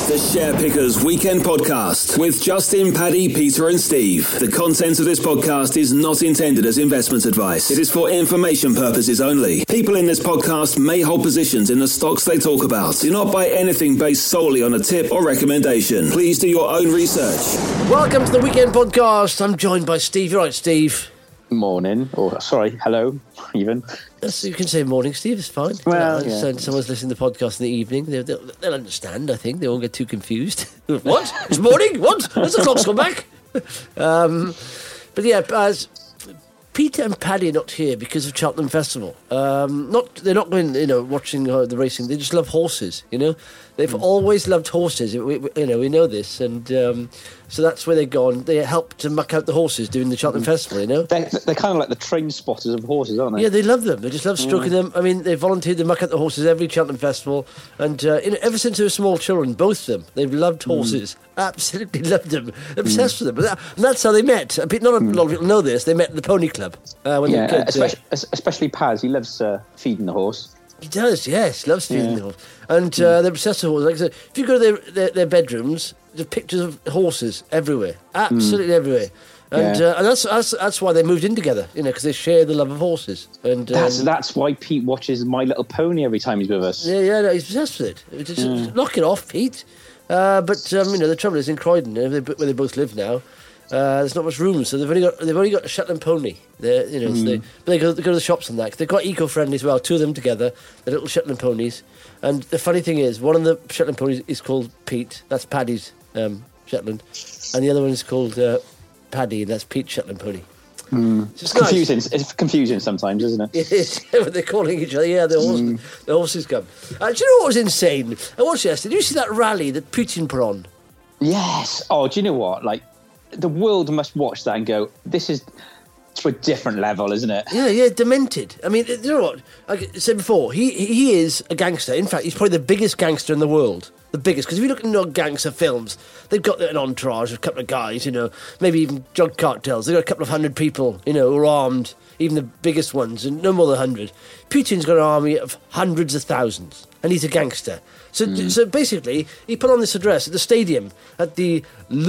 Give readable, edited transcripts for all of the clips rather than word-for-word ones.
The Share Pickers Weekend Podcast with Justin, Paddy, Peter and Steve. The content of this podcast is not intended as investment advice. It is for information purposes only. People in this podcast may hold positions in the stocks they talk about. Do not buy anything based solely on a tip or recommendation. Please do your own research. Welcome to the Weekend Podcast. I'm joined by Steve. You're right, Steve. Morning. Hello, even. Yes, you can say morning, Steve. It's fine. Well, yeah. So someone's listening to the podcast in the evening. They'll understand, I think. They won't get too confused. What? It's morning? What? Has the clock's gone back? But yeah, Peter and Paddy are not here because of Cheltenham Festival. They're not going, watching the racing. They just love horses, They've always loved horses. We know this, and so that's where they're gone. They help to muck out the horses during the Cheltenham Festival, They're kind of like the train spotters of horses, aren't they? Yeah, they love them. They just love stroking them. I mean, they volunteered to muck out the horses every Cheltenham Festival, and ever since they were small children, both of them, they've loved horses. Absolutely loved them. They're obsessed with them. And that's how they met. Not a lot of people know this. They met at the Pony Club when they were kids. Especially Paz. He loves feeding the horse. He does, yes. Loves feeding the horse. And they're obsessed with horses. Like I said, if you go to their bedrooms, there's pictures of horses everywhere. Absolutely everywhere. And that's why they moved in together, because they share the love of horses. And that's why Pete watches My Little Pony every time he's with us. Yeah, he's obsessed with it. Just knock it off, Pete. But the trouble is in Croydon, where they both live now. There's not much room, so they've only got a Shetland pony. But they go to the shops and that. 'Cause they're quite eco-friendly as well. Two of them together, the little Shetland ponies. And the funny thing is, one of the Shetland ponies is called Pete. That's Paddy's Shetland, and the other one is called Paddy, and that's Pete's Shetland pony. It's confusing. Nice. It's confusing sometimes, isn't it? It is. When they're calling each other. Yeah, the horses come. Do you know what was insane? I watched yesterday. Did you see that rally that Putin put on? Yes. Oh, do you know what? Like, the world must watch that and go, this is to a different level, isn't it? Yeah, demented. I mean, you know what? Like I said before, he is a gangster. In fact, he's probably the biggest gangster in the world. The biggest. Because if you look at gangster films, they've got an entourage of a couple of guys, maybe even drug cartels. They've got a couple of hundred people, who are armed, even the biggest ones, and no more than 100. Putin's got an army of hundreds of thousands, and he's a gangster. So basically, he put on this address at the stadium, at the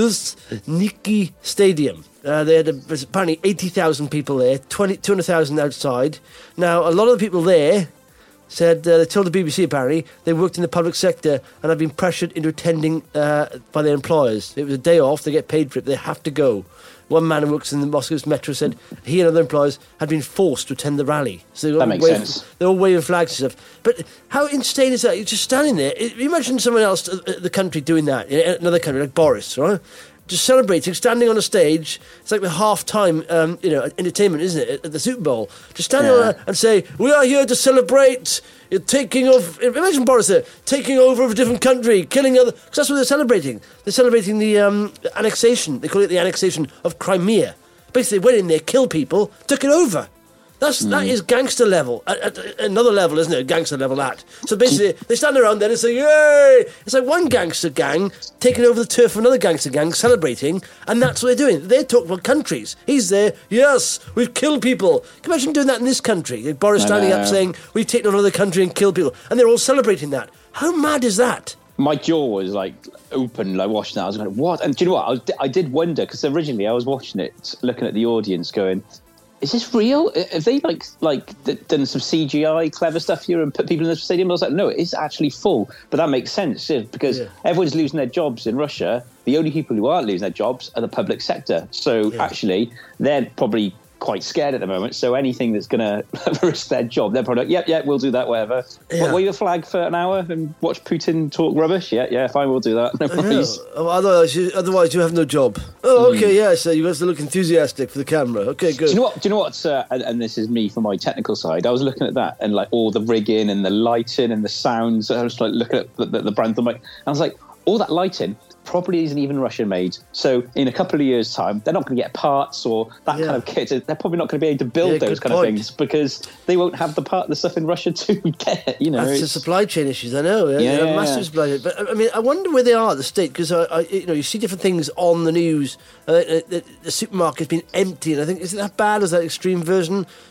Luzhniki Stadium. They had apparently 80,000 people there, 200,000 outside. Now, a lot of the people there said, they told the BBC apparently, they worked in the public sector and have been pressured into attending by their employers. It was a day off, they get paid for it, they have to go. One man who works in the Moscow's metro said he and other employees had been forced to attend the rally. So that makes sense. They're all waving flags and stuff. But how insane is that? You're just standing there. You imagine someone else, the country, doing that. Another country, like Boris, right? Just celebrating, standing on a stage. It's like the half-time, entertainment, isn't it, at the Super Bowl? Just standing on and say, we are here to celebrate taking off. Imagine Boris there, taking over of a different country, killing other. Because that's what they're celebrating. They're celebrating the annexation. They call it the annexation of Crimea. Basically, they went in there, killed people, took it over. That is gangster level. At another level, isn't it? Gangster level that. So basically, they stand around there and say, yay! It's like one gangster gang taking over the turf of another gangster gang, celebrating, and that's what they're doing. They're talking about countries. He's there, yes, we've killed people. Can you imagine doing that in this country? Like Boris standing up saying, we've taken over another country and killed people. And they're all celebrating that. How mad is that? My jaw was open, watching that. I was going, what? And do you know what? I did wonder, because originally I was watching it, looking at the audience, going, is this real? Have they done some CGI clever stuff here and put people in the stadium? I was like, no, it's actually full. But that makes sense because everyone's losing their jobs in Russia. The only people who aren't losing their jobs are the public sector. So actually, they're probably quite scared at the moment. So anything that's going to risk their job, they're probably like, yep, we'll do that, whatever. Yeah. Wave a flag for an hour and watch Putin talk rubbish? Yeah, fine, we'll do that. No worries. Otherwise, you have no job. Oh, okay, yeah, so you have to look enthusiastic for the camera. Okay, good. Do you know what? And this is me from my technical side. I was looking at that and all the rigging and the lighting and the sounds. I was looking at the Brantham mic. I was like, all that lighting probably isn't even Russian made. So in a couple of years' time, they're not going to get parts or that kind of kit. They're probably not going to be able to build those kind of things because they won't have the stuff in Russia to get. That's the supply chain issues. I know. Massive supply chain. But I mean, I wonder where they are at the state because you see different things on the news. The supermarket's been empty, and I think is it that bad? Is that extreme version?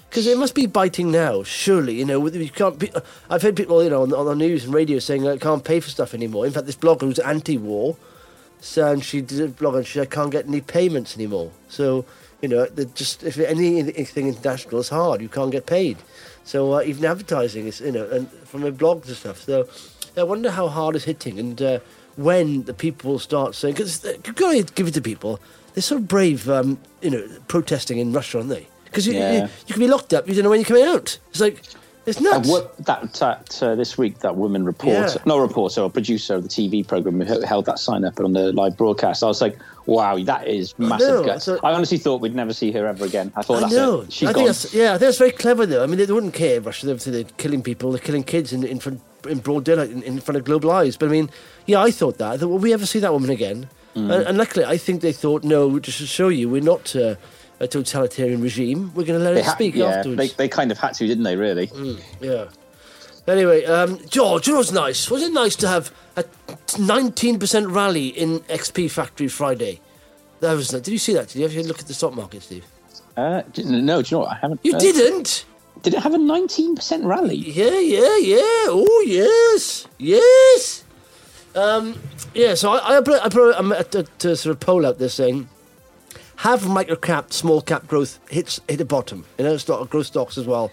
Because it must be biting now, surely. You can't. I've heard people, on the news and radio saying I can't pay for stuff anymore. In fact, this blogger who's anti-war, and she did a blog and she said I can't get any payments anymore. So, if anything international is hard, you can't get paid. So even advertising is, and from their blogs and stuff. So I wonder how hard it's hitting and when the people start saying, because you've got to give it to people, they're so brave, protesting in Russia, aren't they? Because you can be locked up, you don't know when you're coming out. It's like, it's nuts. This week, that woman a producer of the TV programme who held that sign up on the live broadcast, I was like, wow, that is massive guts. I honestly thought we'd never see her ever again. I thought, that's it. She's gone. I think that's very clever, though. I mean, they wouldn't care in Russia. They're killing people, they're killing kids in broad daylight, in front of global eyes. But I mean, I thought that. I thought, will we ever see that woman again? And luckily, I think they thought, no, just to show you, we're not a totalitarian regime. We're going to let her speak afterwards. They kind of had to, didn't they, really? Yeah. Anyway, George, you know what's nice? Was it nice to have a 19% rally in XP Factory Friday? That was nice. Did you see that? Did you ever look at the stock market, Steve? No, do you know what? I haven't. You didn't? Did it have a 19% rally? Yeah. Oh, yes. Yes. So I put a sort of poll out there saying, have micro-cap, small-cap growth hit a bottom? Growth stocks as well.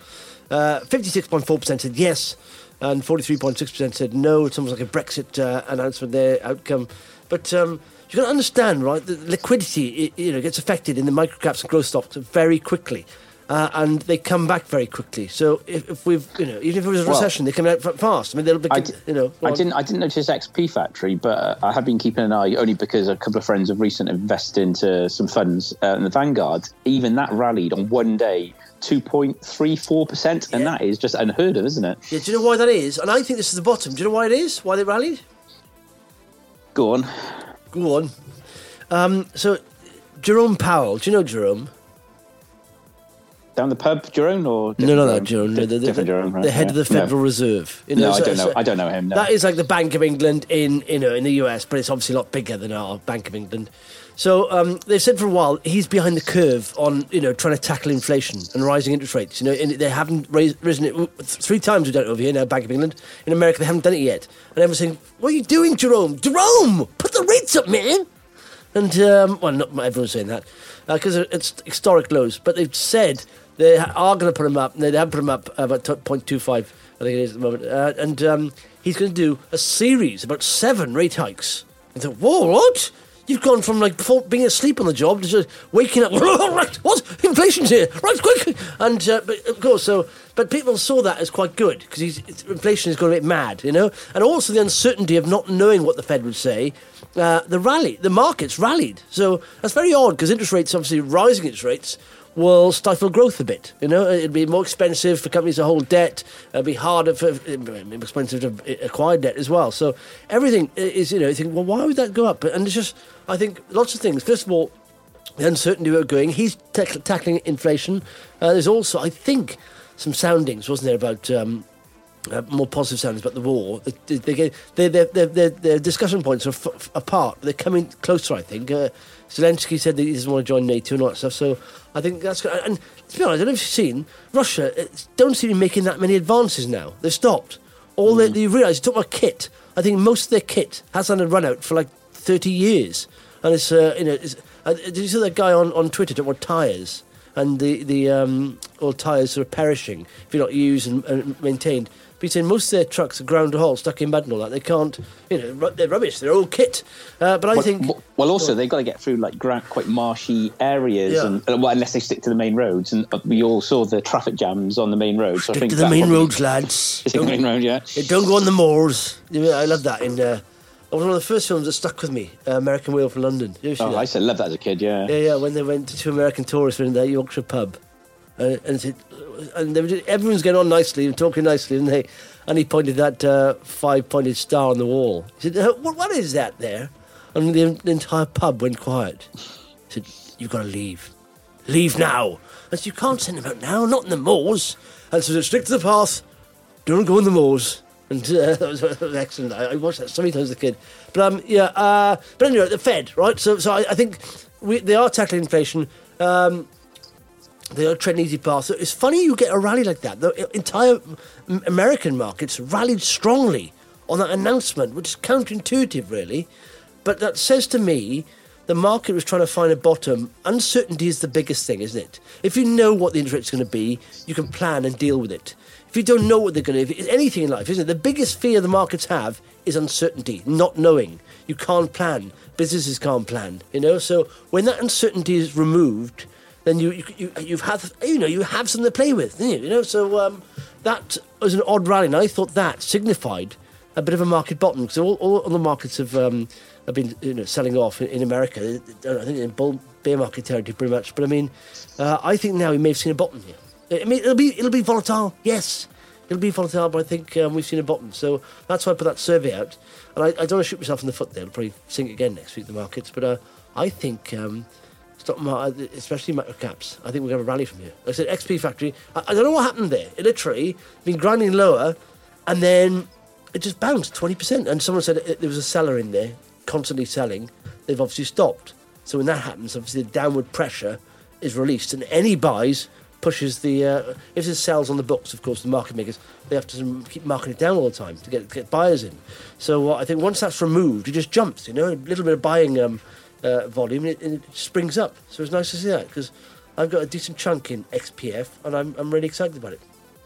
56.4% said yes, and 43.6% said no. It's almost like a Brexit announcement there, outcome. But you've got to understand, right, the liquidity gets affected in the micro-caps and growth stocks very quickly. And they come back very quickly. So if we've, even if it was a recession, they come out fast. I mean, they'll be, I didn't notice XP Factory, but I have been keeping an eye only because a couple of friends have recently invested into some funds in the Vanguard. Even that rallied on one day 2.34%, and that is just unheard of, isn't it? Yeah. Do you know why that is? And I think this is the bottom. Do you know why it is? Why they rallied? Go on. So Jerome Powell. Do you know Jerome? Down the pub, Jerome, or no, Jerome. Different Jerome, right? The head of the Federal Reserve. I don't know. I don't know him. No. That is like the Bank of England in the US, but it's obviously a lot bigger than our Bank of England. So they've said for a while he's behind the curve on trying to tackle inflation and rising interest rates. They haven't risen it 3 times. We've done it over here now, Bank of England. In America, they haven't done it yet. And everyone's saying, "What are you doing, Jerome? Jerome, put the rates up, man!" And not everyone's saying that because it's historic lows. But they've said they are going to put them up. They have put them up about 0.25, I think it is at the moment. And he's going to do a series, about 7 rate hikes. And so, whoa, what? You've gone from before being asleep on the job to just waking up. Right, what? Inflation's here. Right, quick. And but of course, but people saw that as quite good because inflation is going a bit mad, And also the uncertainty of not knowing what the Fed would say. The markets rallied. So that's very odd because interest rates, obviously rising interest rates, will stifle growth a bit. It'd be more expensive for companies to hold debt. It'd be harder expensive to acquire debt as well. So everything is, you think, well, why would that go up? And it's just, I think, lots of things. First of all, the uncertainty where we're going. He's tackling inflation. There's also, I think, some soundings, wasn't there, about more positive soundings about the war. Their discussion points are apart. They're coming closer, I think. Zelensky said that he doesn't want to join NATO and all that stuff. So I think that's good. And to be honest, I don't know if you've seen, Russia don't seem to be making that many advances now. They've stopped. They realise, talk about kit. I think most of their kit hasn't had a run out for 30 years. And it's, did you see that guy on Twitter talking about tyres? And all tyres sort of perishing if you're not used and maintained. But he's saying most of their trucks are ground to halt, stuck in mud and all that. They can't, they're rubbish. They're old kit. But I think... Well, also, they've got to get through, quite marshy areas, and unless they stick to the main roads. And we all saw the traffic jams on the main roads. Stick to the main roads, lads. Stick to the main road, yeah. Don't go on the moors. I love that. It was one of the first films that stuck with me, American Wheel from London. I used to love that as a kid, yeah. Yeah, when they went to 2 American tourists in their Yorkshire pub. And they were everyone's getting on nicely and talking nicely, and he pointed that 5-pointed star on the wall. He said, what is that there? And the entire pub went quiet. He said, you've got to leave. Leave now. I said, you can't send them out now, not in the moors. And so stick to the path, don't go in the moors. And that was excellent. I watched that so many times as a kid. But but anyway, the Fed, right? So I think they are tackling inflation. They are treading easy path. So it's funny you get a rally like that. The entire American markets rallied strongly on that announcement, which is counterintuitive, really. But that says to me the market was trying to find a bottom. Uncertainty is the biggest thing, isn't it? If you know what the interest rate's going to be, you can plan and deal with it. If you don't know what they're going to be, anything in life, isn't it? The biggest fear the markets have is uncertainty, not knowing. You can't plan. Businesses can't plan, So when that uncertainty is removed, then you have something to play with, So that was an odd rally, and I thought that signified a bit of a market bottom, because all the markets have been selling off in America. I think in bear market territory pretty much. But I mean, I think now we may have seen a bottom here. I mean, it'll be volatile, yes. It'll be volatile, but I think we've seen a bottom. So that's why I put that survey out. And I don't want to shoot myself in the foot there. I'll probably sink again next week, the markets. But I think stock market, especially micro caps, I think we're going to rally from here. Like I said, XP Factory, I don't know what happened there. It literally been grinding lower, and then it just bounced 20%. And someone said there was a seller in there, constantly selling. They've obviously stopped. So when that happens, obviously the downward pressure is released, and any buys pushes the if there's sales on the books, of course, the market makers, they have to keep marking it down all the time to get buyers in. So I think once that's removed, it just jumps, a little bit of buying volume, and it springs up. So it's nice to see that, because I've got a decent chunk in XPF, and I'm really excited about it.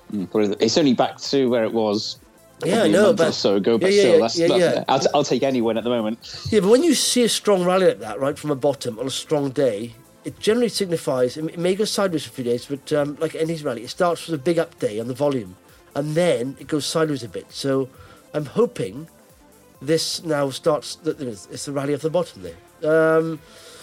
It's only back to where it was. Yeah, I know, but so ago, but still, I'll take any win at the moment. Yeah, but when you see a strong rally like that, right from a bottom on a strong day, it generally signifies, it may go sideways for a few days, but like any rally, it starts with a big up day on the volume, and then it goes sideways a bit. So I'm hoping this now starts, it's the rally off the bottom there.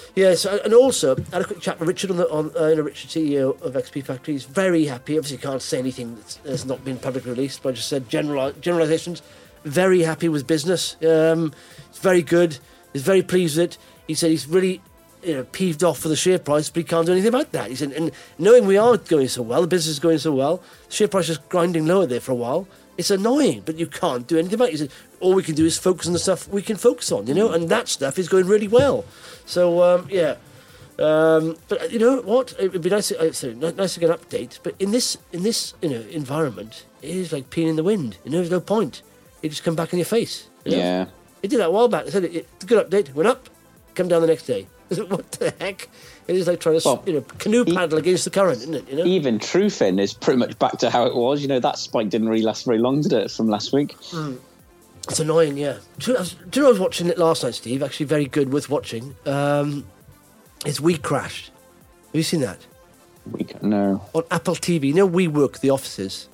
And also, I had a quick chat with Richard Richard, CEO of XP Factory. He's very happy. Obviously, can't say anything that's not been publicly released, but I just said generalisations. Very happy with business. It's very good. He's very pleased with it. He said he's really peeved off for the share price, but he can't do anything about that. He said, and knowing we are going so well, the business is going so well, the share price is grinding lower there for a while. It's annoying, but you can't do anything about it. He said, all we can do is focus on the stuff we can focus on, and that stuff is going really well. So, but you know what? It'd be nice to get an update. But in this environment, it is like peeing in the wind. There's no point. It just come back in your face. Yeah. It did that a while back. They said it's a good update. Went up, come down the next day. What the heck? It is like trying to canoe paddle against the current, isn't it? Even Trufin is pretty much back to how it was. That spike didn't really last very long, did it, from last week? It's annoying, yeah. Do you know I was watching it last night, Steve? Actually, very good, worth watching. It's We Crashed. Have you seen that? No. On Apple TV. WeWork, the offices.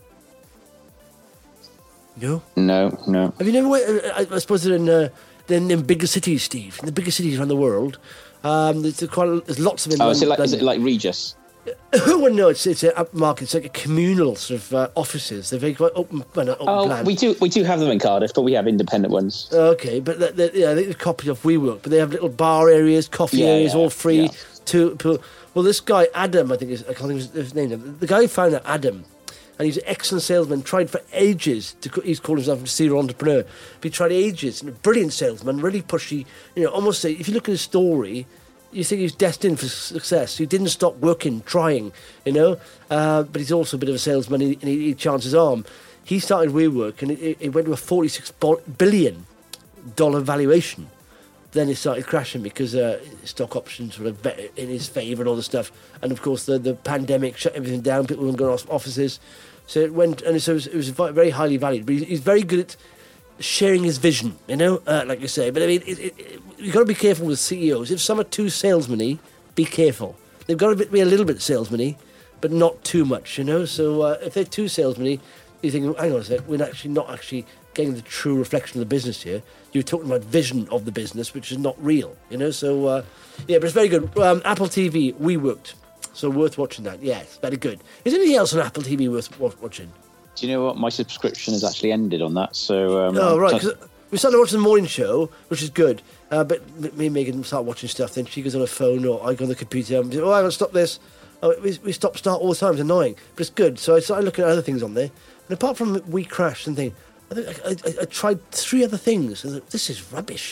No? No. Have you never went? I suppose they're in bigger cities, Steve. In the bigger cities around the world. There's lots of them. Is it like Regis? Well, no, it's an upmarket. It's like a communal sort of offices. They're very quite open plan. We do have them in Cardiff, but we have independent ones. Okay, but they're a copy of WeWork, but they have little bar areas, coffee areas, all free. Yeah. Well, this guy Adam, I can't think of his name. The guy who found that, Adam, and he's an excellent salesman. Tried for ages he's called himself a serial entrepreneur. But he tried ages, and a brilliant salesman, really pushy. Almost if you look at his story, you think he's destined for success. He didn't stop working, trying, but he's also a bit of a salesman, and he chanced his arm. He started WeWork, and it went to a $46 billion valuation. Then it started crashing because stock options were in his favour and all the stuff. And of course, the pandemic shut everything down. People weren't going to offices, so it went. And so it was very highly valued. But he's very good at sharing his vision, like you say. But I mean, you've got to be careful with CEOs. If some are too salesman-y, be careful. They've got to be a little bit salesman-y, but not too much, So if they're too salesman-y, you think, hang on a sec, we're not actually getting the true reflection of the business here. You're talking about vision of the business, which is not real, So, but it's very good. Apple TV, WeWorked. So worth watching that. Yeah, it's very good. Is there anything else on Apple TV worth watching? Do you know what? My subscription has actually ended on that. So right. Cause we started watching the morning show, which is good. But me and Megan start watching stuff. Then she goes on her phone, or I go on the computer. And I got to stop this. We stop start all the time. It's annoying, but it's good. So I started looking at other things on there. And apart from We Crashed and thing, I tried 3 other things. And this is rubbish.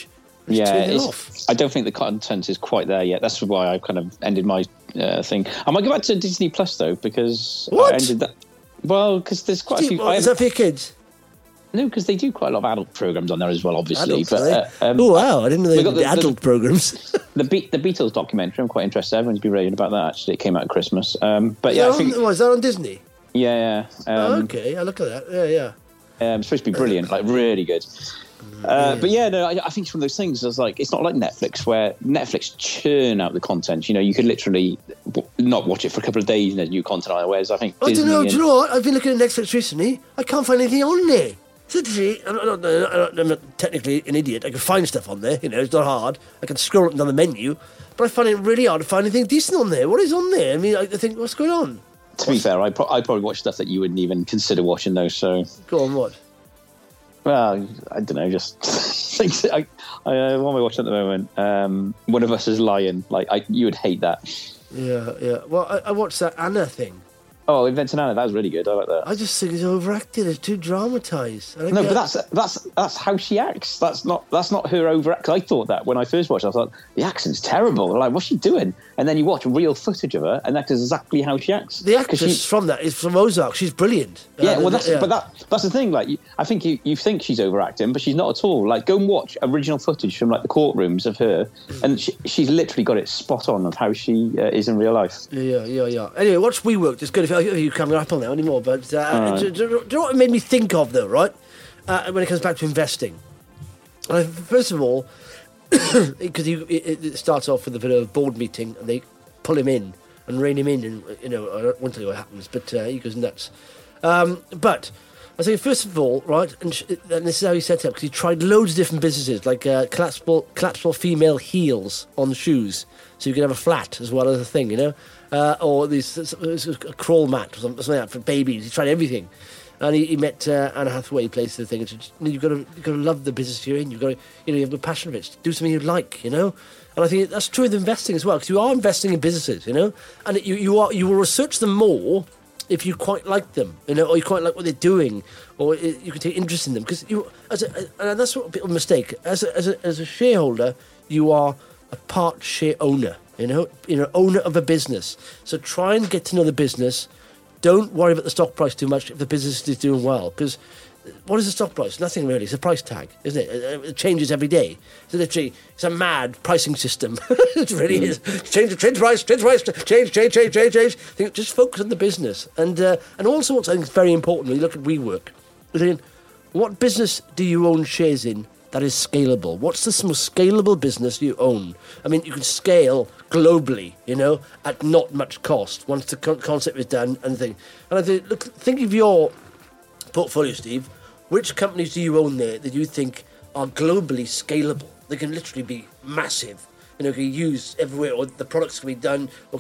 Just turn it off. I don't think the content is quite there yet. That's why I kind of ended my thing. I might go back to Disney Plus though, because What? I ended that. Well, because there's quite a few. Is that for your kids? No, because they do quite a lot of adult programs on there as well, obviously. Adults, but oh wow, I didn't know they got did adult programs. the Beatles documentary. I'm quite interested. Everyone's been raving about that. Actually, it came out at Christmas. But yeah, I think is that on Disney? yeah. Okay, I look at that. Yeah. It's supposed to be brilliant, like really good. But yeah, no, I think it's one of those things. It's like it's not like Netflix, where Netflix churn out the content. You know, you could literally not watch it for a couple of days and there's new content on it. Whereas I think I Disney don't know. Do you know what? I've been looking at Netflix recently. I can't find anything on there. Literally, I'm not technically an idiot. I can find stuff on there. You know, it's not hard. I can scroll up and down the menu, but I find it really hard to find anything decent on there. What is on there? I mean, I think, what's going on? To be fair, I probably watch stuff that you wouldn't even consider watching those. So Go on, what? well, I don't know. Just what am I watching at the moment? One of Us Is Lying. Like you would hate that. Yeah. Well, I watched that Anna thing. Oh, Inventing Anna, that was really good. I like that. I just think it's overacted. It's too dramatised. No, but that's how she acts. That's not her overact. I thought that when I first watched it, I thought the accent's terrible. I'm like, what's she doing? And then you watch real footage of her, and that's exactly how she acts. The actress from that is from Ozark. She's brilliant. Yeah, well, that's the thing. Like, I think you think she's overacting, but she's not at all. Like, go and watch original footage from like the courtrooms of her, and she's literally got it spot on of how she is in real life. Yeah. Anyway, watch WeWork. It's good if you can't Apple now anymore. But do you know what it made me think of though? Right, when it comes back to investing, first of all, because it starts off with a bit of a board meeting, and they pull him in and rein him in, and I won't tell you what happens, but he goes nuts. But I say first of all, right, and this is how he set up, because he tried loads of different businesses, like collapsible female heels on shoes, so you could have a flat as well as a thing, you know, or a crawl mat or something like that for babies. He tried everything. And he met Anne Hathaway, plays the thing. And said, you've got to love the business you're in. You've got to, you have a passion for it. Do something you like, you know. And I think that's true with investing as well, because you are investing in businesses, you know. And you will research them more if you quite like them, you know, or you quite like what they're doing, or you can take interest in them. Because and that's what people mistake. As a shareholder, you are a part share owner, you know, owner of a business. So try and get to know the business. Don't worry about the stock price too much if the business is doing well, because what is the stock price? Nothing really. It's a price tag, isn't it? It changes every day. So literally, it's a mad pricing system. It really is. Change price, change. Just focus on the business. And also what I think is very important when you look at WeWork, what business do you own shares in that is scalable? What's the most scalable business you own? I mean, you can scale globally, you know, at not much cost once the concept is done and thing. And I think, look, think of your portfolio, Steve. Which companies do you own there that you think are globally scalable? They can literally be massive, you know, can be used everywhere, or the products can be done, or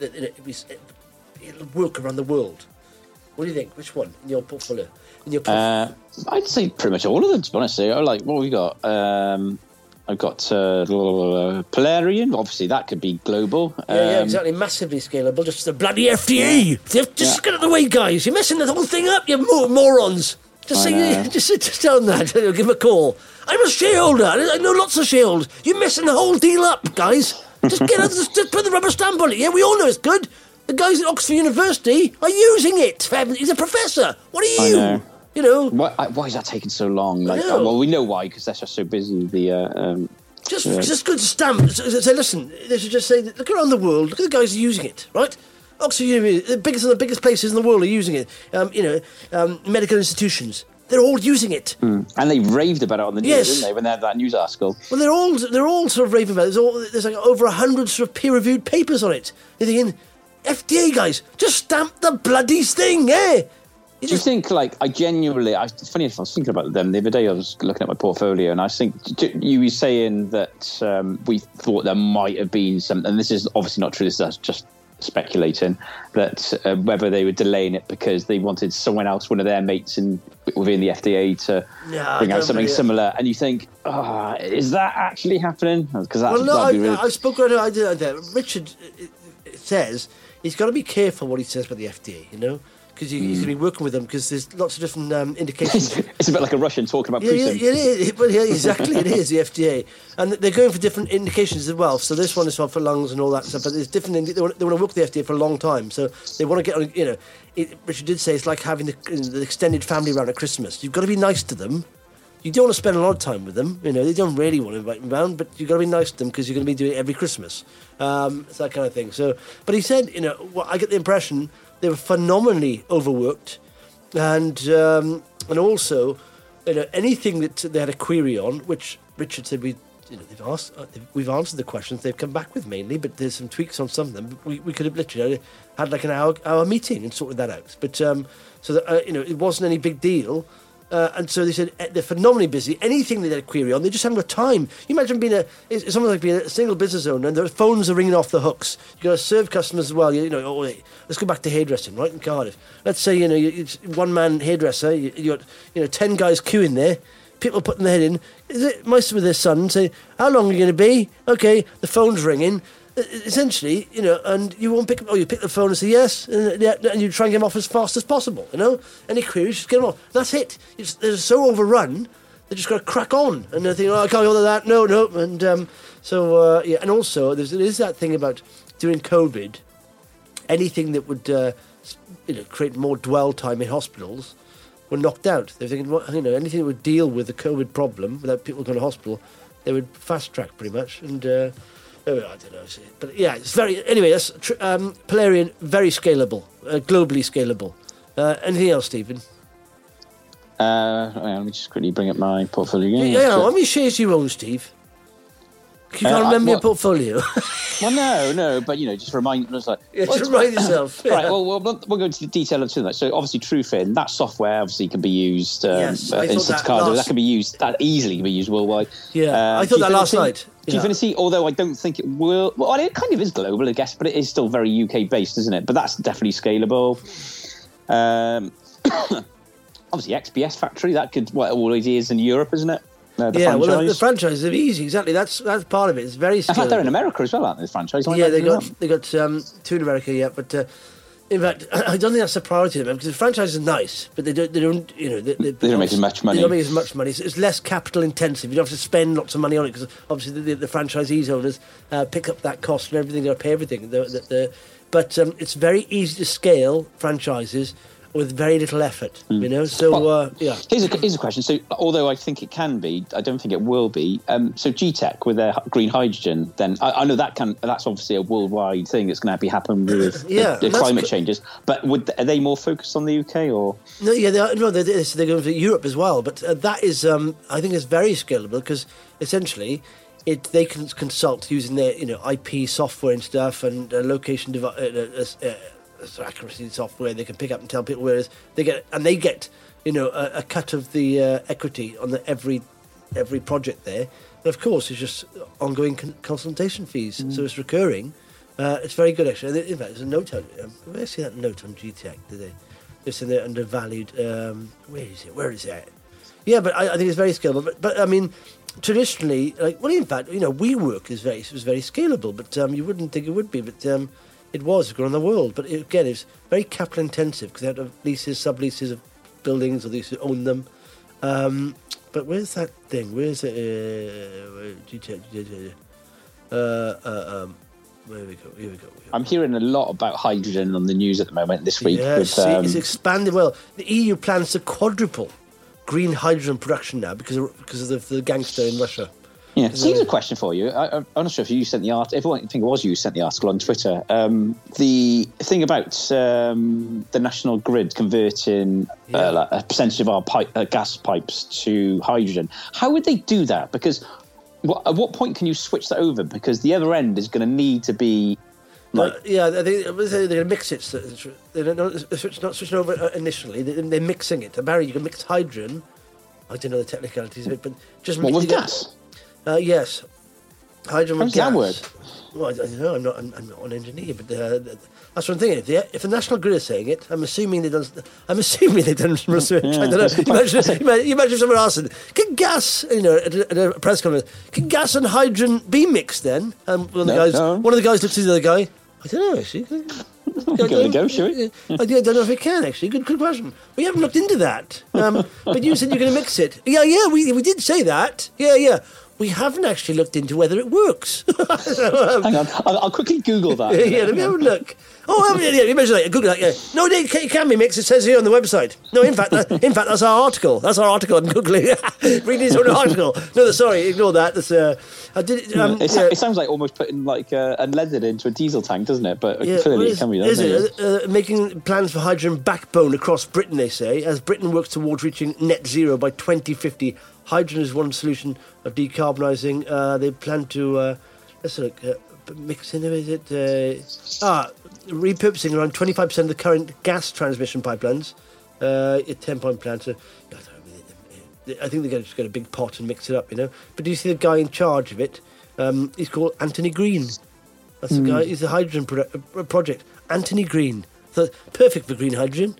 it'll work around the world. What do you think? Which one in your portfolio? I'd say pretty much all of them, to be honest. Like, what have we got? I've got Polarian. Obviously, that could be global. Yeah, exactly. Massively scalable. Just the bloody FDA. Just get out of the way, guys. You're messing the whole thing up, you morons. Just tell them that. Give them a call. I'm a shareholder. I know lots of shareholders. You're messing the whole deal up, guys. Just get out. Just put the rubber stamp on it. Yeah, we all know it's good. The guys at Oxford University are using it. He's a professor. What are you? I know. You know, why is that taking so long? Like, well, we know why, because they're just so busy. Just good to stamp. Say, listen. They should just say, look around the world. Look at the guys who are using it, right? Oxford University, the biggest places in the world are using it. Medical institutions, they're all using it. And they raved about it on the news, didn't they? When they had that news article. Well, they're all sort of raving about it. There's like over 100 sort of peer-reviewed papers on it. You're thinking, FDA guys, just stamp the bloody thing, eh? Do you think, like, funny enough, I was thinking about them the other day. I was looking at my portfolio, and I think you were saying that we thought there might have been something, and this is obviously not true, this is just speculating, that whether they were delaying it because they wanted someone else, one of their mates within the FDA, to bring out something similar. And you think, is that actually happening? Because I spoke earlier. Richard says he's got to be careful what he says about the FDA, you know? because you're going to be working with them because there's lots of different indications. It's a bit like a Russian talking about Putin. Yeah, exactly, it is, the FDA. And they're going for different indications as well. So this one is for lungs and all that stuff, but there's different, they want to work with the FDA for a long time. So they want to get on, Richard did say it's like having the extended family around at Christmas. You've got to be nice to them. You don't want to spend a lot of time with them. They don't really want to invite them around, but you've got to be nice to them because you're going to be doing it every Christmas. It's that kind of thing. So, but he said, I get the impression they were phenomenally overworked, and also, anything that they had a query on, which Richard said we've answered the questions they've come back with mainly, but there's some tweaks on some of them. We could have literally had like an hour meeting and sorted that out. But so that, it wasn't any big deal. And so they said they're phenomenally busy. Anything they had a query on, they just haven't got time. You imagine it's something like being a single business owner and their phones are ringing off the hooks. You've got to serve customers as well. Let's go back to hairdressing, right, in Cardiff. Let's say, it's one-man hairdresser. You got, 10 guys queuing there. People putting their head in. Is it most with their son say, how long are you going to be? Okay, the phone's ringing. Essentially, and you won't pick up, or you pick the phone and say yes, and you try and get them off as fast as possible, Any queries, just get them off. That's it. They're so overrun, they just got to crack on. And they think, I can't order that, no. And and also, there is that thing about during COVID, anything that would, create more dwell time in hospitals were knocked out. They're thinking, anything that would deal with the COVID problem without people going to hospital, they would fast track pretty much. And, I don't know, but yeah, it's very. Anyway, that's Polarian, very scalable, globally scalable. Anything else, Stephen? Let me just quickly bring up my portfolio again. Yeah, how many shares do you own, Steve? You can't remember your portfolio. Well, no, but just remind us. Just remind yourself. Right. Well, we'll go into the detail of that. So obviously, TrueFin, that software obviously can be used in Cardiff. That can be used. That easily can be used worldwide. Yeah, I thought that last night. Gfinity, although I don't think it will. Well, it kind of is global, I guess, but it is still very UK based, isn't it? But that's definitely scalable. Obviously, XPS Factory, that could always is in Europe, isn't it? The franchises are easy. Exactly, that's part of it. It's very scalable. In fact, they're in America as well, aren't they? The franchise. They got 2 in America, yeah. But in fact, I don't think that's a priority to them because the franchise is nice, but they don't. They don't make as much money. They don't make as much money. It's less capital intensive. You don't have to spend lots of money on it because obviously the franchisees owners pick up that cost and everything. They pay everything. But it's very easy to scale franchises with very little effort, So, Here's a question. So, although I think it can be, I don't think it will be. So, GTEC with their green hydrogen, then I know that's obviously a worldwide thing that's going to happen with the climate changes. But are they more focused on the UK or? No, yeah, they're going to Europe as well. But that is, I think, is very scalable because essentially, they can consult using their IP software and stuff and location accuracy software. They can pick up and tell people where it is. They get a cut of the equity on every project there. And of course, it's just ongoing consultation fees, so it's recurring. It's very good actually. In fact, there's a note on. Where see that note on GTEC today? It's in there undervalued. Where is it? Yeah, but I think it's very scalable. But I mean, traditionally, in fact, WeWork was very scalable, but you wouldn't think it would be, but. It was around the world, but again, it's very capital intensive because they had leases, subleases of buildings, or they used to own them. But where's that thing? Where's it? Here we go. I'm hearing a lot about hydrogen on the news at the moment this week. Yeah, it's expanded. Well, the EU plans to quadruple green hydrogen production now because of the gangster in Russia. Yeah, so here's a question for you. I'm not sure if you sent the article. If I think it was you sent the article on Twitter. The thing about the national grid converting a percentage of our gas pipes to hydrogen. How would they do that? Because at what point can you switch that over? Because the other end is going to need to be. I think they're going to mix it. They're not switching over initially. They're mixing it. Apparently, you can mix hydrogen. I don't know the technicalities of it, but just with gas. Yes, hydrogen with gas. How does that work? Well, I don't know. I'm not an engineer, but that's what I'm thinking. If the National Grid is saying it, I'm assuming they've done some research. I don't know. Imagine if someone asked, "Can gas?" At a press conference, "Can gas and hydrogen be mixed?" Then, one of the guys looks at the other guy. I don't know. Actually, Give it a go, shall we? I don't know if it can, actually. Good question. We haven't looked into that. But you said you're going to mix it. Yeah, we did say that. Yeah. We haven't actually looked into whether it works. So, Hang on, I'll quickly Google that. yeah, let me have a look. Oh, yeah, you mentioned that. Google that. Yeah. No, it can be mixed. It says here on the website. No, in fact, that's our article. That's our article on googling. Reading his own article. No, sorry, ignore that. That's I did. It sounds like almost putting like unleaded into a diesel tank, doesn't it? But clearly it can be done. Making plans for hydrogen backbone across Britain. They say as Britain works towards reaching net zero by 2050. Hydrogen is one solution of decarbonising. They plan to let's look. Mixing, is it? Repurposing around 25% of the current gas transmission pipelines. 10-point plan. So, I think they're just get a big pot and mix it up, you know. But do you see the guy in charge of it? He's called Anthony Green. That's the guy. He's the hydrogen project. Anthony Green. So perfect for green hydrogen.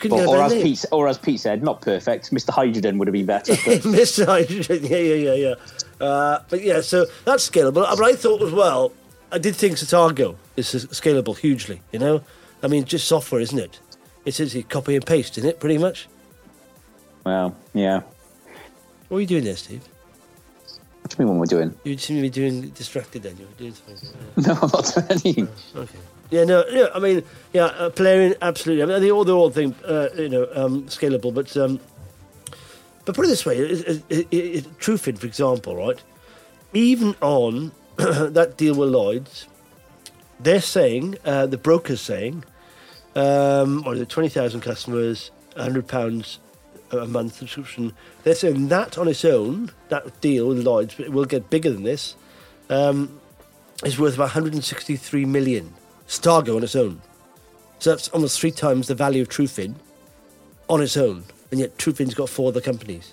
Or as Pete said, not perfect. Mr. Hydrogen would have been better. Mr. Hydrogen. Yeah. But yeah, so that's scalable. But I thought as well. I did think Satargo is scalable hugely, you know? I mean, just software, isn't it? It's a copy and paste, isn't it, pretty much? Well, yeah. What are you doing there, Steve? What do you mean what we're doing? You seem to be doing distracted then. You were doing something. No, I'm not doing anything. Okay. Yeah, no, I mean, Polarian, absolutely. I mean, they're all things, scalable, but put it this way, Trufin, for example, right? Even on that deal with Lloyds, they're saying, the broker's saying, 20,000 customers, £100 a month subscription. They're saying that on its own, that deal with Lloyds, but it will get bigger than this, is worth about 163 million. Stargo on its own. So that's almost 3 times the value of Trufin on its own. And yet Trufin's got 4 other companies.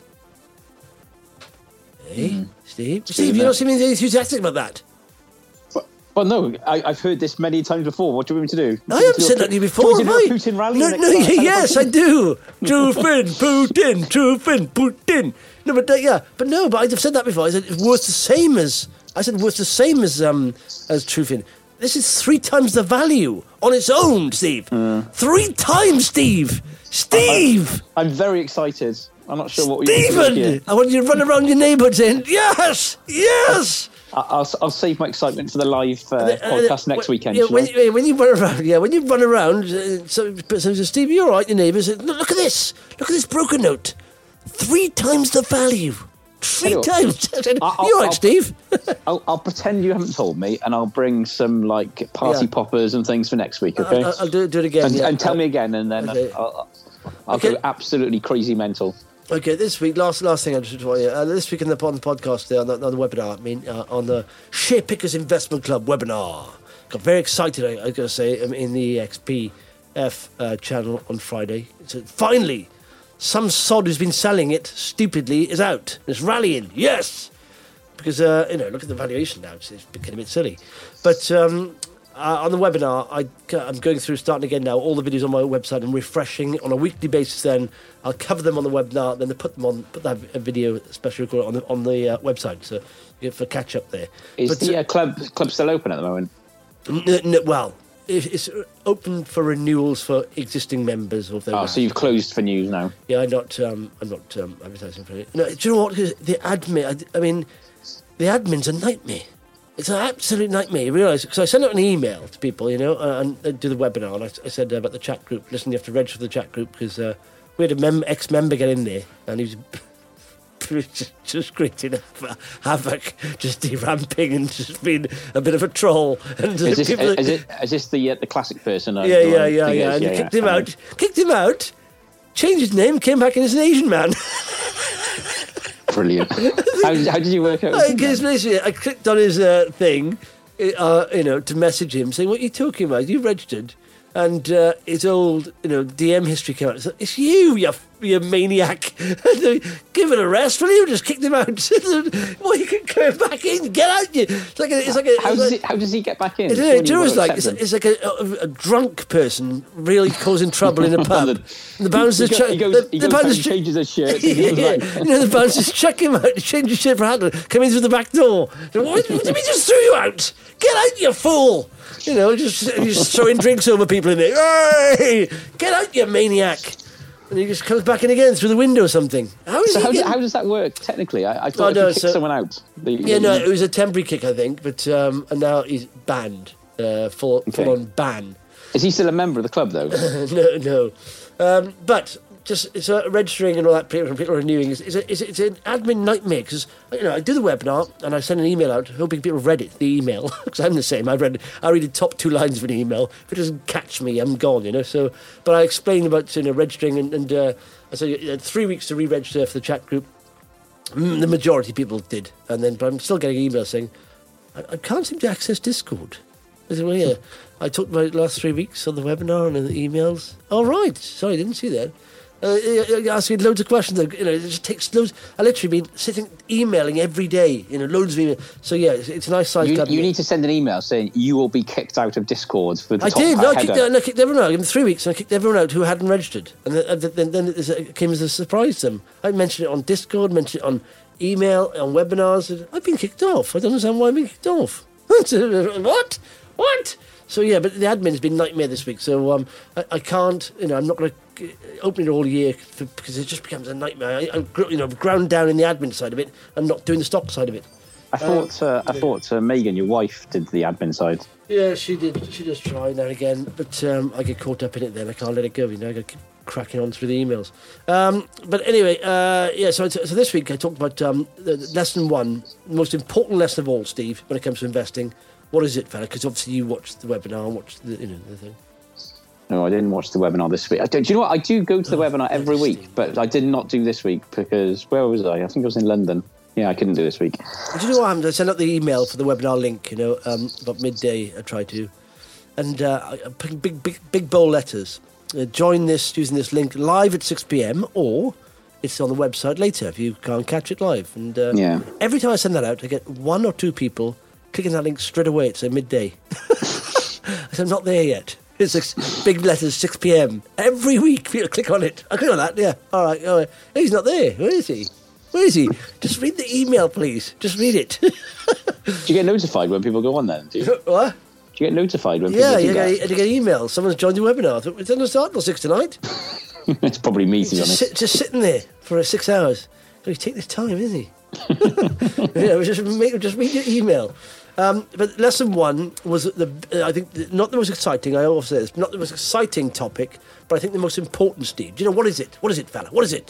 Hey, Steve? Steve, you're not seeming enthusiastic about that. Well, no, I've heard this many times before. What do you want me to do? I haven't said that to you before, have I? Putin rally? No, yes, I do. Trufin, Putin. No, but but I've said that before. I said it's worth the same as Trufin. This is 3 times the value on its own, Steve. 3 times, Steve. Steve! I'm very excited. I'm not sure what Stephen! I want you to run around your neighbourhood saying, yes! I'll save my excitement for the live podcast next weekend. When you run around, so Steve, you're all right, your neighbour says, look at this broker note. 3 times the value. 3 times. You're all right, Steve. I'll pretend you haven't told me, and I'll bring some like party poppers and things for next week. Okay, I'll do it again. And tell me again, and then okay. I'll go absolutely crazy mental. Okay, this week, last thing I just want you. This week on the podcast, on the webinar, on the Share Pickers Investment Club webinar. Got very excited, I got to say, in the XPF channel on Friday. So finally, some sod who's been selling it stupidly is out. It's rallying, yes! Because, look at the valuation now. It's getting a bit silly. But on the webinar, I'm going through, starting again now, all the videos on my website and refreshing on a weekly basis then. I'll cover them on the webinar, then put that video, special record on the website. So you get for catch up there. Is the club still open at the moment? Well, it's open for renewals for existing members of their. So you've closed for news now? Yeah, I'm not advertising for it. No, do you know what? The admin, the admin's a nightmare. It's an absolute nightmare. You realise, because I sent out an email to people, and do the webinar, and I said about the chat group. Listen, you have to register for the chat group because we had an ex-member get in there, and he was just creating havoc, just deramping and just being a bit of a troll. And is this the classic person? Yeah. And kicked him out, changed his name, came back in as an Asian man. Brilliant. How did you work out? Because basically, I clicked on his thing, to message him, saying, "What are you talking about? You registered?" And his old, DM history came out. It's you maniac. Give it a rest, will you? Just kicked him out. Well, you can go back in. Get out. How does he get back in? It's like a drunk person really causing trouble in a pub. The bouncers changes his shirt. The bouncers check him out. Change his shirt for handle. Come in through the back door. What did we just threw you out? Get out, you fool! just throwing drinks over people in there. Hey, get out, you maniac! And he just comes back in again through the window or something. How does that work technically? I thought if you kick someone out. It was a temporary kick, I think, but and now he's banned, full on ban. Is he still a member of the club though? No. But it's registering and all that. People are renewing. It's an admin nightmare because I do the webinar and I send an email out hoping people read it. The email because I'm the same. I read the top 2 lines of an email. If it doesn't catch me, I'm gone. So, but I explain about registering and I said you had 3 weeks to re-register for the chat group. The majority of people did, but I'm still getting emails saying I can't seem to access Discord. I said, well, yeah, I talked about it last 3 weeks on the webinar and the emails. Oh, right. Sorry, I didn't see that. Asking loads of questions. It just takes loads. I literally been sitting emailing every day. Loads of emails. So yeah, it's a nice size. You need to send an email saying you will be kicked out of Discord for the I top did. No, I kicked everyone out. I gave them 3 weeks, and I kicked everyone out who hadn't registered. And then it came as a surprise to them. I mentioned it on Discord, mentioned it on email, on webinars. I've been kicked off. I don't understand why I've been kicked off. What? So yeah, but the admin's been nightmare this week. So I can't. I'm not going to open it all year because it just becomes a nightmare. I ground down in the admin side of it and not doing the stock side of it. I thought Megan, your wife, did the admin side. Yeah, she did. She does try now and again, but I get caught up in it. Then I can't let it go. I got to keep cracking on through the emails. But anyway, So this week I talked about the lesson 1, the most important lesson of all, Steve, when it comes to investing. What is it, fella? Because obviously you watched the webinar and watched the thing. No, I didn't watch the webinar this week. Do you know what? I do go to the webinar every week, but I did not do this week because where was I? I think I was in London. Yeah, I couldn't do this week. Do you know what happened? I sent out the email for the webinar link, about midday I tried to. And I put big bold letters. Join this using this link live at 6 p.m. or it's on the website later if you can't catch it live. And every time I send that out, I get 1 or 2 people clicking that link straight away. It's midday. I said, I'm not there yet. It's big letters, 6 p.m. Every week, people click on it. I click on that, yeah. All right. He's not there. Where is he? Just read the email, please. Just read it. Do you get notified when people go on then? Do you? What? Do you get notified when people do that? Yeah, you get emails. Someone's joined the webinar. I thought, it doesn't start till 6 tonight. It's probably me, to be honest. Just sitting there for 6 hours. So he's taking his time, isn't he? Just read your email. But lesson 1 was, I think, not the most exciting, I always say this, not the most exciting topic, but I think the most important, Steve. Do you know, what is it? What is it, fella? What is it?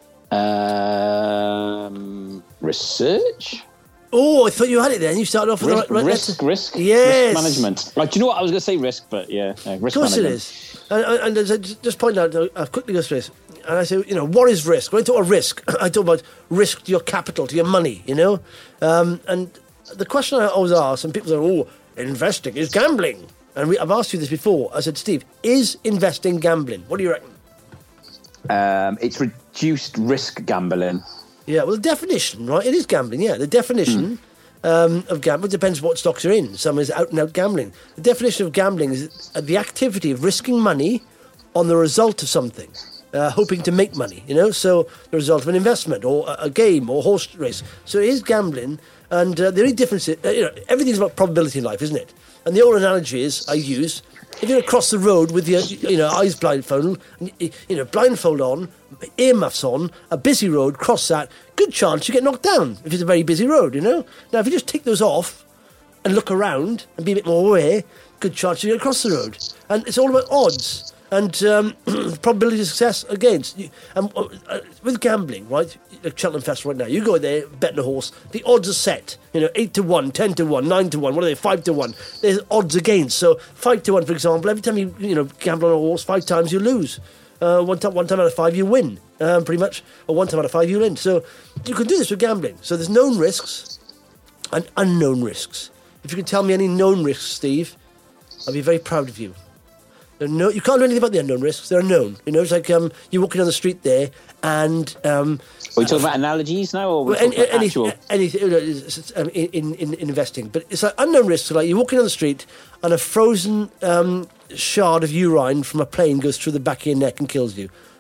Research? Oh, I thought you had it there, and you started off with risk. Risk management. Right, do you know what? I was going to say risk, but yeah, risk management. Of course it is. And as I just point out, I'll quickly go through this. And I say, what is risk? When I talk about risk, I talk about risk to your capital, to your money, And the question I always ask, and people say, investing is gambling. And I've asked you this before. I said, Steve, is investing gambling? What do you reckon? It's reduced risk gambling. Yeah, well, the definition, right? It is gambling, yeah. The definition of gambling depends what stocks you're in. Some is out-and-out gambling. The definition of gambling is the activity of risking money on the result of something. Hoping to make money, so the result of an investment or a game or horse race. So it is gambling, and the only difference is, everything's about probability in life, isn't it? And the old analogy is, I use, if you're across the road with your, eyes blindfolded, blindfold on, earmuffs on, a busy road, cross that, good chance you get knocked down if it's a very busy road, Now, if you just take those off and look around and be a bit more aware, good chance you get across the road. And it's all about odds. And probability of success against. With gambling, right? Like Cheltenham Festival right now, you go there, betting a horse, the odds are set. 8 to 1, 10 to 1, 9 to 1, what are they, 5 to 1? There's odds against. So 5 to 1, for example, every time you gamble on a horse, 5 times you lose. One time out of 5 you win, pretty much. Or 1 time out of 5 you win. So you can do this with gambling. So there's known risks and unknown risks. If you can tell me any known risks, Steve, I'll be very proud of you. No, you can't do anything about the unknown risks. They're unknown. It's like you're walking down the street there, and are we talking about analogies now, or actual? Anything in investing? But it's like unknown risks. Like you're walking down the street, and a frozen shard of urine from a plane goes through the back of your neck and kills you.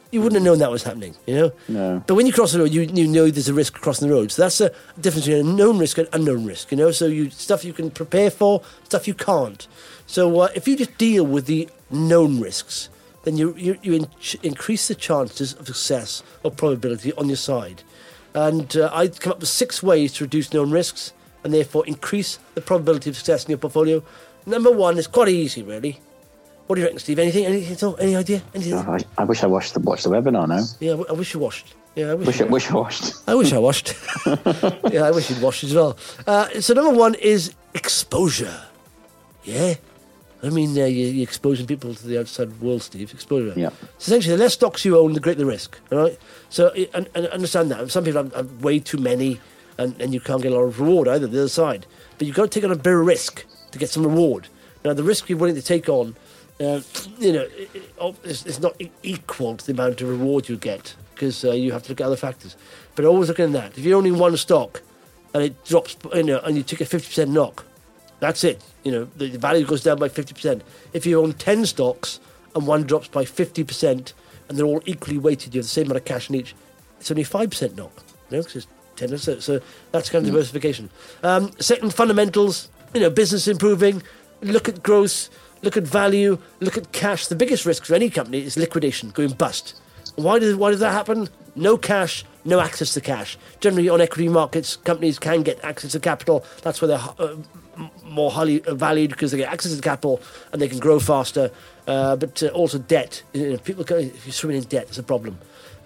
You wouldn't have known that was happening, you know? No. But when you cross the road, you know there's a risk crossing the road. So that's a difference between a known risk and unknown risk, you know? So stuff you can prepare for, stuff you can't. So if you just deal with the known risks, then you increase the chances of success or probability on your side. And I'd come up with 6 ways to reduce known risks and therefore increase the probability of success in your portfolio. Number 1 is quite easy, really. What do you reckon, Steve? Anything at all? Any idea? Oh, I wish I watched the webinar now. Yeah, I wish you watched. Yeah, I wish I watched. I wish I watched. Yeah, I wish you'd watched as well. So number 1 is exposure. Yeah. I mean, you're exposing people to the outside world, Steve. Exposure. Yeah. So essentially, the less stocks you own, the greater the risk. All right. So and understand that. Some people have way too many, and you can't get a lot of reward either. The other side, but you've got to take on a bit of risk to get some reward. Now, the risk you're willing to take on, it's not equal to the amount of reward you get because you have to look at other factors. But always look at that. If you're owning one stock and it drops, and you take a 50% knock, that's it. The value goes down by 50%. If you own 10 stocks and one drops by 50%, and they're all equally weighted, you have the same amount of cash in each, it's only 5% knock. Because it's 10. So that's kind of diversification. Second, fundamentals. Business improving. Look at growth. Look at value. Look at cash. The biggest risk for any company is liquidation, going bust. Why does that happen? No cash, no access to cash. Generally, on equity markets, companies can get access to capital. That's why they're more highly valued, because they get access to capital and they can grow faster. But also debt. If you're swimming in debt, it's a problem.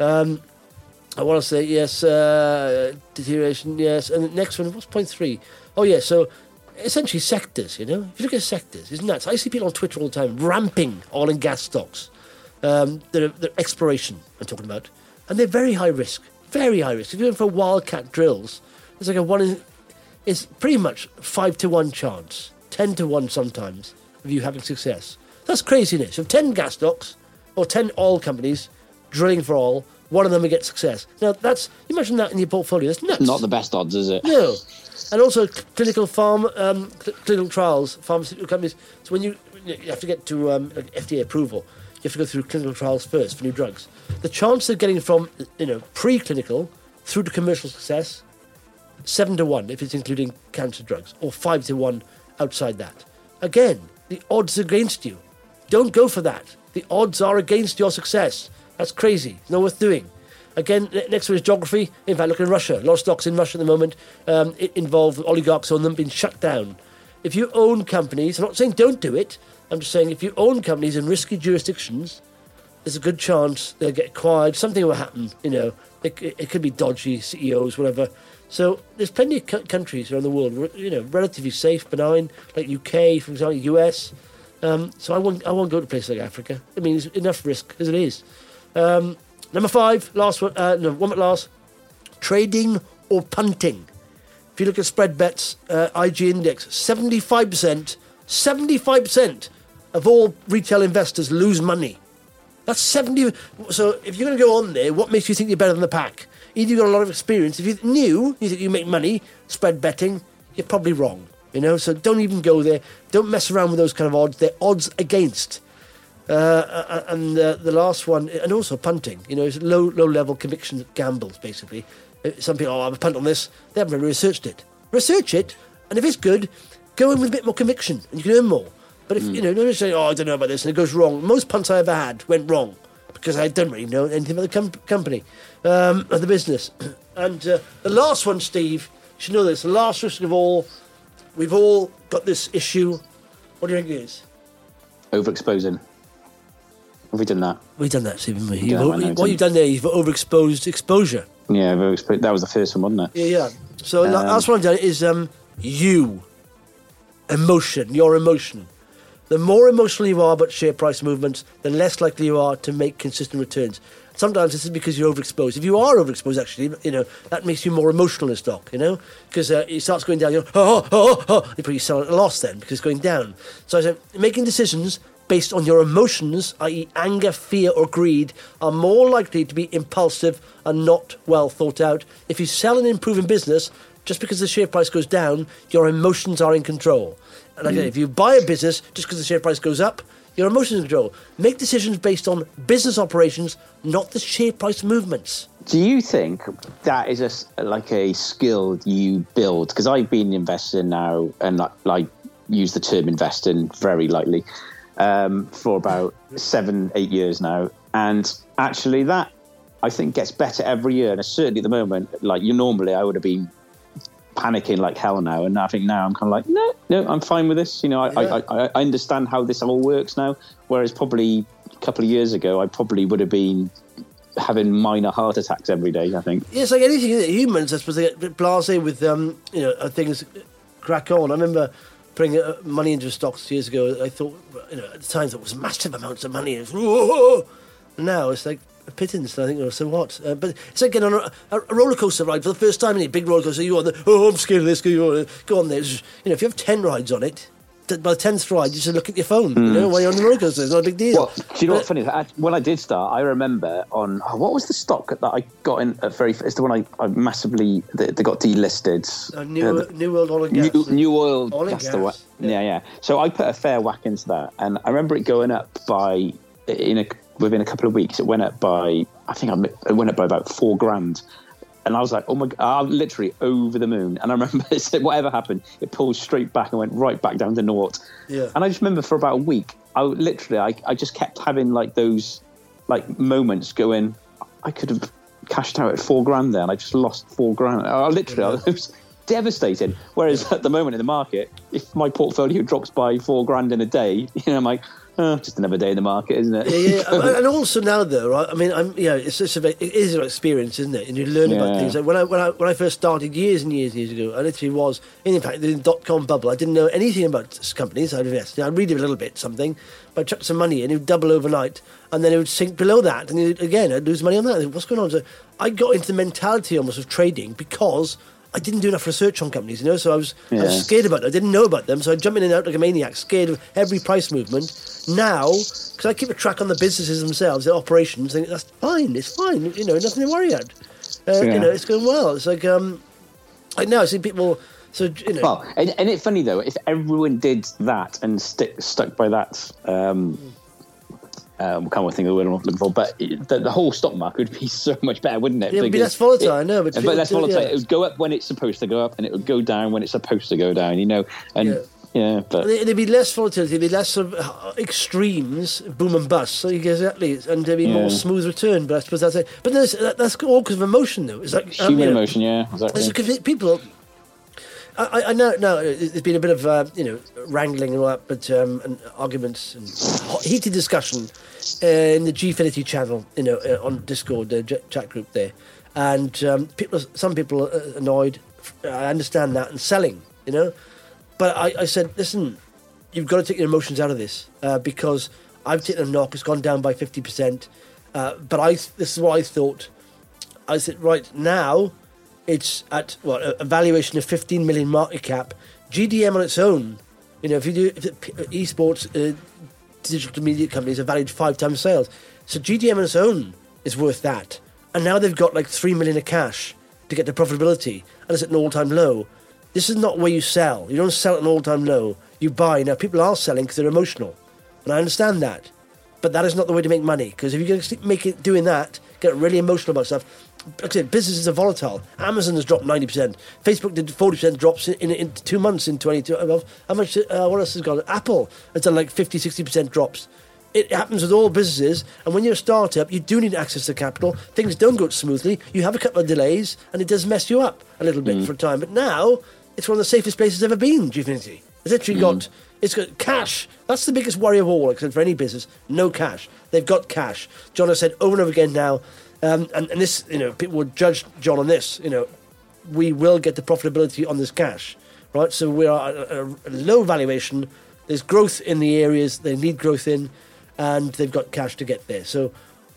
I want to say yes. Deterioration, yes. And the next one, what's point 3? Oh, yeah. So essentially sectors. If you look at sectors, it's nuts. I see people on Twitter all the time ramping oil and gas stocks. They're exploration, I'm talking about. And they're very high risk. Very high risk. If you're going for wildcat drills, it's like it's pretty much 5 to 1 chance, 10 to 1 sometimes, of you having success. That's craziness. You have 10 gas stocks or 10 oil companies drilling for oil, one of them will get success. Now, imagine that in your portfolio. That's nuts. Not the best odds, is it? No. And also clinical trials, pharmaceutical companies. So when you have to get to FDA approval, you have to go through clinical trials first for new drugs. The chance of getting from preclinical through to commercial success, 7 to 1 if it's including cancer drugs, or 5 to 1 outside that. Again, the odds are against you. Don't go for that. The odds are against your success. That's crazy. It's not worth doing. Again, next one is geography. In fact, look in Russia. A lot of stocks in Russia at the moment involve oligarchs on them being shut down. If you own companies, I'm not saying don't do it. I'm just saying if you own companies in risky jurisdictions, there's a good chance they'll get acquired. Something will happen. It could be dodgy CEOs, whatever. So there's plenty of countries around the world, relatively safe, benign, like UK, for example, US. So I won't go to places like Africa. I mean, there's enough risk as it is. Number 5, last one. One at last. Trading or punting. If you look at spread bets, IG Index, 75% of all retail investors lose money. That's 70. So if you're going to go on there, what makes you think you're better than the pack? Either you've got a lot of experience. If you're new, you think you make money, spread betting, you're probably wrong. So don't even go there. Don't mess around with those kind of odds. They're odds against. And the last one, and also punting. It's low-level conviction gambles, basically. Some people, I have a punt on this. They haven't really researched it. Research it, and if it's good, go in with a bit more conviction, and you can earn more. But if, don't say, I don't know about this, and it goes wrong. Most punts I ever had went wrong, because I don't really know anything about the company, or the business. And the last one, Steve, you should know this, the last risk of all, we've all got this issue. What do you think it is? Overexposing. Have we done that? We've done that, Stephen. What you've done there, you've overexposed exposure. Yeah, that was the first one, wasn't it? Yeah. So last one I've done is your emotion. The more emotional you are about share price movements, the less likely you are to make consistent returns. Sometimes this is because you're overexposed. If you are overexposed, actually, that makes you more emotional in stock, because it starts going down. You probably sell at a loss then because it's going down. So I said, making decisions based on your emotions, i.e. anger, fear or greed, are more likely to be impulsive and not well thought out. If you sell an improving business, just because the share price goes down, your emotions are in control. And again, if you buy a business just because the share price goes up, Your emotions in control. Make decisions based on business operations, not the share price movements. Do you think that is a skill you build? Because I've been investing now, and I use the term investing very lightly, for about 7-8 years now. And actually that, I think, gets better every year. And certainly at the moment, like normally I would have been panicking like hell now. And I think now I'm kind of like, no, I'm fine with this. I understand how this all works now. Whereas probably a couple of years ago, I probably would have been having minor heart attacks every day, I think. Yeah, it's like anything, humans, I suppose, they get a bit blasé with, things crack on. I remember putting money into stocks years ago. I thought, at the time, that was massive amounts of money. Whoa! Now it's like a pittance. I think, so what? But it's like getting on a roller coaster ride for the first time. In a big roller coaster, you're on I'm scared of this. Go on there. If you have 10 rides on it, by the 10th ride, you just look at your phone, while you're on the roller coaster. It's not a big deal. Well, do you know what's funny? When I did start, I remember what was the stock that I got in at it's the one I massively, they got delisted. New World Oil and Gas. New Oil, that's gas. the one. Yeah. So I put a fair whack into that, and I remember it going up by, within a couple of weeks, it went up by, it went up by about $4,000. And I was like, oh my God, literally over the moon. And I remember it said, whatever happened, it pulled straight back and went right back down to naught. Yeah. And I just remember for about a week, I just kept having like those like moments going, I could have cashed out at $4,000 there and I just lost $4,000. I was devastated. Whereas at the moment in the market, if my portfolio drops by $4,000 in a day, I'm like, just another day in the market, isn't it? Yeah. And also now, though, right? I mean, it is an experience, isn't it? And you learn about things. Like when I first started years and years ago, I literally was, in fact, in the .com bubble. I didn't know anything about companies. I'd invest. I'd read a little bit, something, but I'd chuck some money in. It would double overnight, and then it would sink below that, and I'd lose money on that. What's going on? So I got into the mentality almost of trading because I didn't do enough research on companies, so I was scared about it. I didn't know about them, so I'd jump in and out like a maniac, scared of every price movement. Now, because I keep a track on the businesses themselves, their operations, I think that's fine. It's fine, nothing to worry about. It's going well. It's like now I see people. So Well, and it's funny though, if everyone did that and stuck by that. Can't think of the word I'm looking for, but the whole stock market would be so much better, wouldn't it? It would be less volatile, I know. But less volatile. Yeah. It would go up when it's supposed to go up, and it would go down when it's supposed to go down, but there'd be less volatility, there'd be less sort of extremes, boom and bust. So exactly, and there'd be more smooth return. But I suppose that's it. But that's all because of emotion, though. It's like human emotion, exactly. Because people. I know. There's been a bit of wrangling and all that, but and arguments and heated discussion in the Gfinity channel, on Discord, the chat group there, and some people are annoyed. I understand that, and selling, but I said, listen, you've got to take your emotions out of this because I've taken a knock. It's gone down by 50%, but this is what I thought. I said, right now. It's at a valuation of 15 million market cap. GDM on its own, if you do esports, digital media companies are valued 5 times sales. So GDM on its own is worth that. And now they've got like 3 million of cash to get to profitability, and it's at an all-time low. This is not where you sell. You don't sell at an all-time low. You buy. Now people are selling because they're emotional, and I understand that. But that is not the way to make money, because if you're going to make it doing that, get really emotional about stuff. Like I said, businesses are volatile. Amazon has dropped 90%. Facebook did 40% drops in 2 months in 22. How much? What else has gone? Apple has done like 50, 60% drops. It happens with all businesses. And when you're a startup, you do need access to capital. Things don't go smoothly. You have a couple of delays, and it does mess you up a little bit for a time. But now, it's one of the safest places ever been, Gfinity. It's literally it's got cash. That's the biggest worry of all, except for any business. No cash. They've got cash. John has said over and over again now, and this, people would judge John on this. We will get the profitability on this cash, right? So we are at a low valuation. There's growth in the areas they need growth in, and they've got cash to get there. So,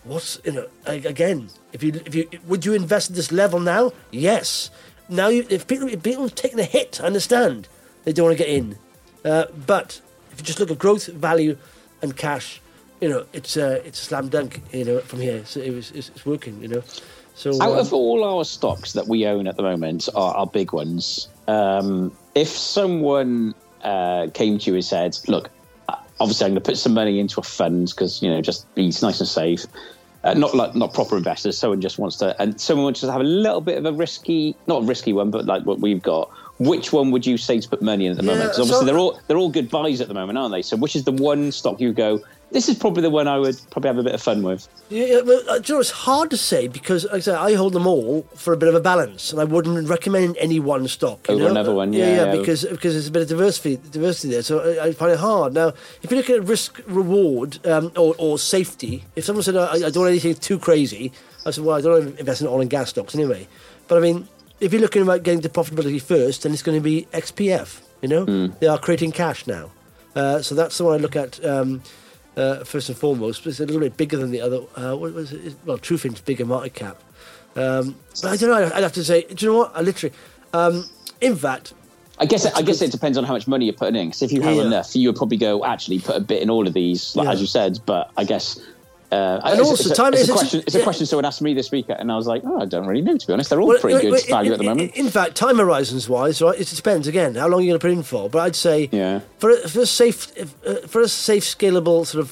again, if you would you invest at this level now? Yes. Now, if people have taken a hit, I understand they don't want to get in, but if you just look at growth, value, and cash. It's a slam dunk. From here, so it's working. So out of all our stocks that we own at the moment, our big ones. If someone came to you and said, "Look, obviously I'm going to put some money into a fund because, just it's nice and safe. Not proper investors. Someone just wants to, and someone wants to have a little bit of a not a risky one, but like what we've got. Which one would you say to put money in at the moment? Because obviously they're all good buys at the moment, aren't they? So which is the one stock you go, this is probably the one I would probably have a bit of fun with? Yeah, well, it's hard to say because, like I say, I hold them all for a bit of a balance, and I wouldn't recommend any one stock. Over another one, because there's a bit of diversity there, so I find it hard. Now, if you look at risk reward or safety, if someone said I don't want anything too crazy, I said, well, I don't want to invest in oil and gas stocks anyway. But I mean, if you're looking about getting to profitability first, then it's going to be XPF. They are creating cash now, so that's the one I look at. First and foremost, but it's a little bit bigger than the other. What was it? Well, Truefin's bigger market cap. But I don't know. I'd have to say, do you know what? I literally, in fact, I guess it depends on how much money you're putting in. Because if you have enough, you would probably go actually put a bit in all of these, as you said. But I guess. And also, it's a question someone asked me this week, and I was like, I don't really know, to be honest. They're all pretty good value at the moment. In fact, time horizons wise, right, it depends again how long you're going to put in for. But I'd say for a safe, scalable sort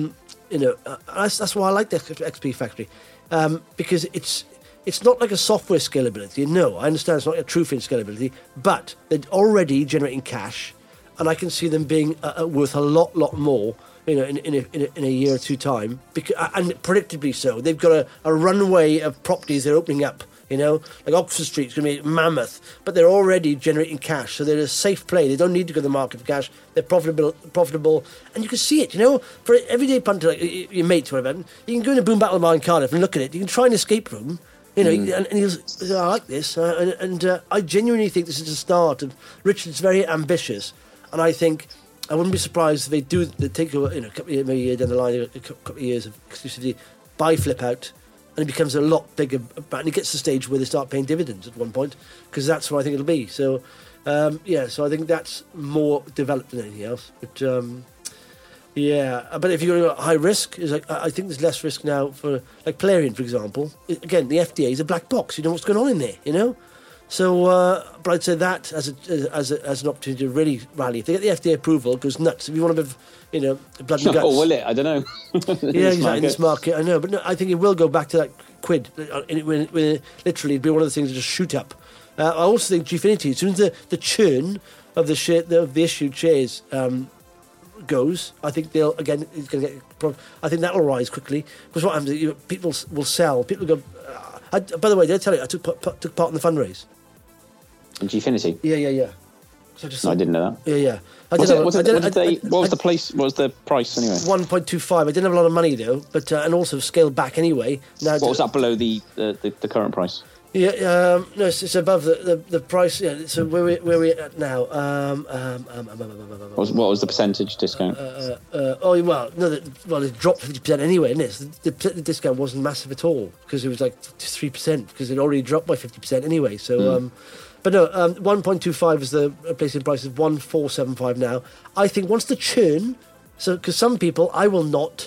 of, that's why I like the XP Factory, because it's not like a software scalability. No, I understand it's not a Trufin scalability, but they're already generating cash, and I can see them being worth a lot more. In a year or two time, and predictably so. They've got a runway of properties they're opening up. Like Oxford Street's going to be mammoth, but they're already generating cash, so they're a safe play. They don't need to go to the market for cash. They're profitable, and you can see it. For an everyday punter like your mates, whatever, you can go in a Boom Battle Bar in Cardiff and look at it. You can try an escape room. And he'll say, I like this, and I genuinely think this is the start of Richard's very ambitious, and I think. I wouldn't be surprised if they take a couple of maybe a year down the line, a couple of years of exclusivity, buy Flip Out, and it becomes a lot bigger. And it gets to the stage where they start paying dividends at one point, because that's what I think it'll be. So, so I think that's more developed than anything else. But but if you're at high risk, I think there's less risk now for like Plarium, for example. Again, the FDA is a black box. You know what's going on in there. So, but I'd say that as an opportunity to really rally. If they get the FDA approval, it goes nuts. If you want a bit of, blood and guts. Oh, will it? I don't know. In this market, I know. But no, I think it will go back to that quid. When literally it'd be one of the things that just shoot up. I also think Gfinity, as soon as the churn of the issued shares goes, I think it's going to get. I think that'll rise quickly. Because what happens, people will sell. People go. By the way, did I tell you I took part in the fundraise? In Gfinity? Yeah. So I didn't know that. Yeah. What was the price anyway? 1.25. I didn't have a lot of money though, but and also scaled back anyway. Now, what was that below the current price? Yeah, no, it's above the price. Yeah, so where we at now? What was the percentage discount? It dropped 50% anyway, isn't it? The discount wasn't massive at all because it was like 3% because it already dropped by 50% anyway. So, but no, 1.25 is the placing price of 1.475 now. I think once the churn, so because some people I will not.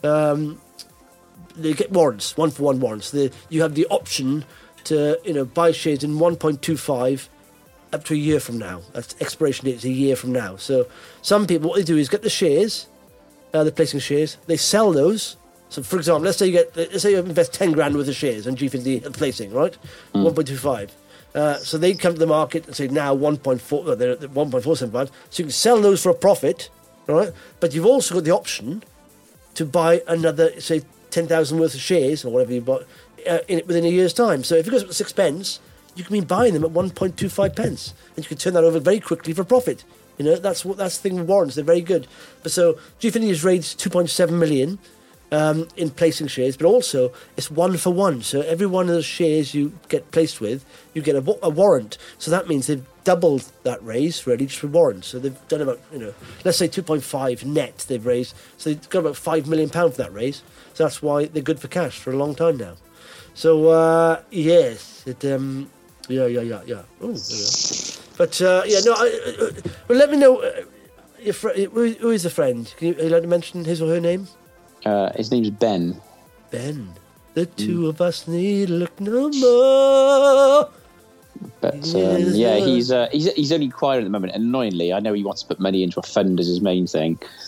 They get warrants, 1-for-1 warrants. You have the option to buy shares in 1.25 up to a year from now. That's expiration date is a year from now. So some people, what they do is get the shares, they're placing shares, they sell those. So for example, let's say you invest 10 grand worth of shares in G50 placing, right? 1.25. So they come to the market and say now 1.4, they're at 1.475. So you can sell those for a profit, right? But you've also got the option to buy another, say, 10,000 worth of shares or whatever you bought within a year's time. So if it goes up to 6 pence, you can be buying them at 1.25 pence, and you can turn that over very quickly for profit. That's the thing with warrants. They're very good. But so Gfinity has raised 2.7 million in placing shares, but also it's 1-for-1. So every one of those shares you get placed with, you get a warrant. So that means they've doubled that raise ready just for warrants. So they've done about let's say 2.5 net they've raised. So they've got about £5 million for that raise. So that's why they're good for cash for a long time now. So yes, it Oh, there we go. But well, let me know. Who is the friend? Can you like to mention his or her name? His name's Ben. Ben. The two of us need look no more. But he's only quiet at the moment. Annoyingly, I know he wants to put money into a fund as his main thing.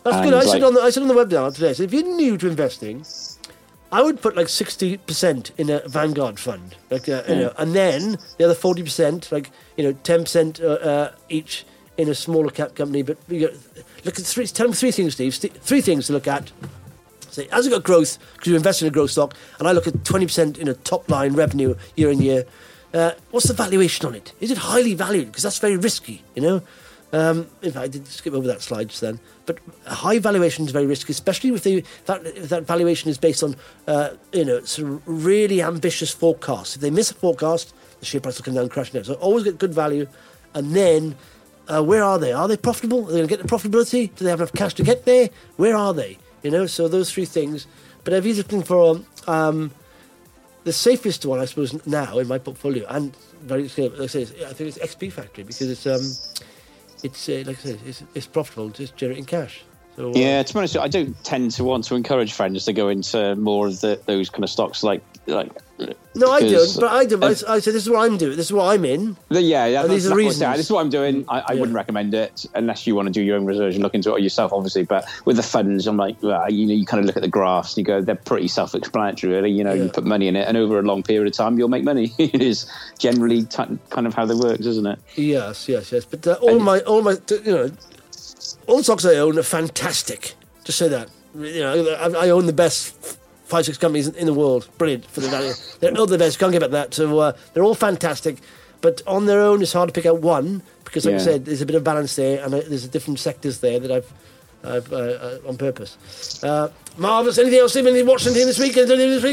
That's good. I said on the webinar today. So if you're new to investing, I would put like 60% in a Vanguard fund, like and then the other 40%, like 10% each in a smaller cap company. But look at tell them three things, Steve. Three things to look at. Say, has it got growth? Because you invest in a growth stock, and I look at 20% in a top line revenue year on year. What's the valuation on it? Is it highly valued? Because that's very risky, In fact, I did skip over that slide just then. But a high valuation is very risky, especially if that valuation is based on, sort of really ambitious forecasts. If they miss a forecast, the share price will come down crashing. So always get good value. And then, where are they? Are they profitable? Are they going to get the profitability? Do they have enough cash to get there? Where are they? So those three things. But if you're looking for the safest one, I suppose, now in my portfolio, and very, like I say, I think it's XP Factory because it's like I say, it's profitable, just generating cash. So, yeah, to be honest, I don't tend to want to encourage friends to go into more of those kind of stocks, like. No, I don't. But I do. I say this is what I'm doing. This is what I'm in. These are the reasons. This is what I'm doing. I wouldn't recommend it unless you want to do your own research and look into it yourself, obviously. But with the funds, I'm like, you kind of look at the graphs and you go, they're pretty self-explanatory, really. You put money in it, and over a long period of time, you'll make money. It is generally kind of how they work, isn't it? Yes. But all the stocks I own are fantastic. Just say that. I own the best 5-6 companies in the world. Brilliant for the value. They're all the best. Can't get about that. So they're all fantastic. But on their own, it's hard to pick out one because, like I said, there's a bit of balance there, and there's different sectors there that I've on purpose. Marvellous. Anything else, Stephen? You watched anything this week? Do